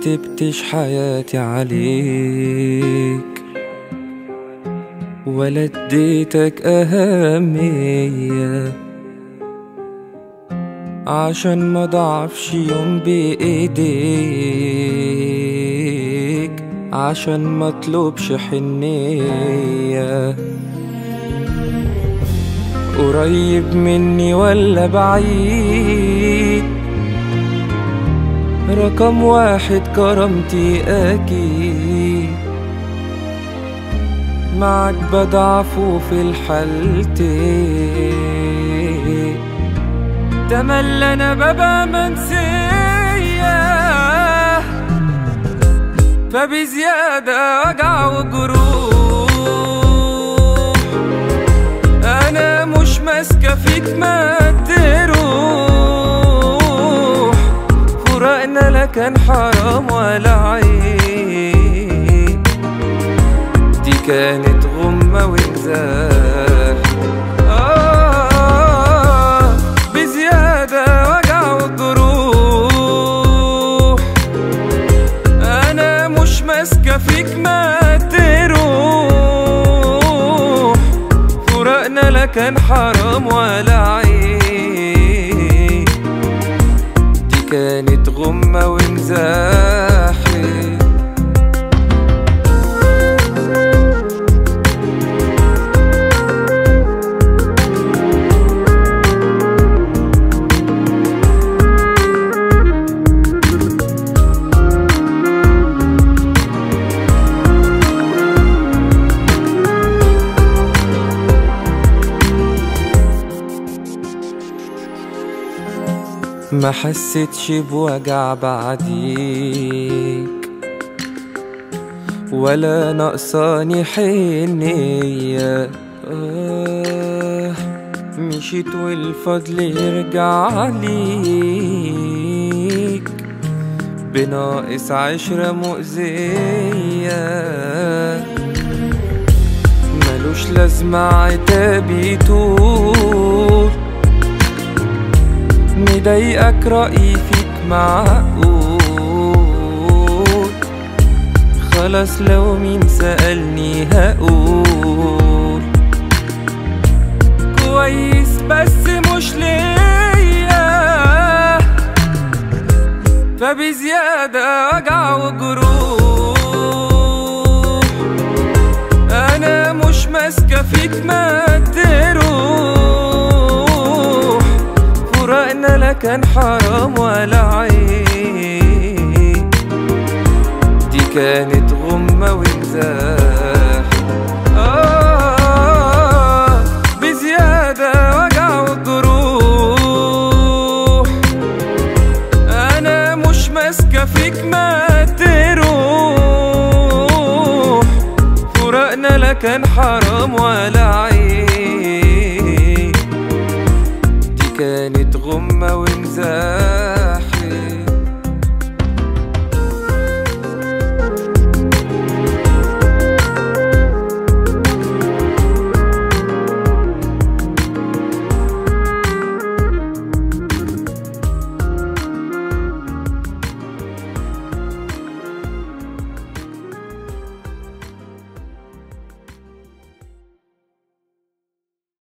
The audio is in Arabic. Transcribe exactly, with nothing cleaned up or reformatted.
رتبتش حياتي عليك ولا اديتك أهمية، عشان ما ضعفش يوم بإيديك، عشان ما اطلبش حنية. قريب مني ولا بعيد، رقم واحد كرامتي أكيد، معك بضعف في الحالتين، تملى أنا ببقى منسية، فبزيادة وجع وجروح، أنا مش ماسكة فيك ما تروح، فراقنا لا كان حرام ولا عيب، دي كانت غمة وانزاح. آه بزيادة وجع وجروح، أنا مش ماسكة فيك ما تروح، فراقنا لا كان حرام ولا عيب، دي كانت غمة وانزاحي. ما حسيتش بوجع بعديك ولا نقصاني حنية، آه مشيت والفضل يرجع ليك، بناقص عشرة مؤذية، ملوش لازمة عتابي طول، مضايقك رأيي فيك معقول، خلاص لو مين سألني هقول كويس بس مش ليا، فبزيادة وجع وجروح، أنا مش ماسكة فيك ما تروح، فراقنا لا كان حرام ولا عيب، دي كانت غمة وانزاح. آه بزيادة وجع وجروح، أنا مش ماسكة فيك ما تروح، فراقنا لا كان حرام ولا عيب، كانت غمة وانزاح.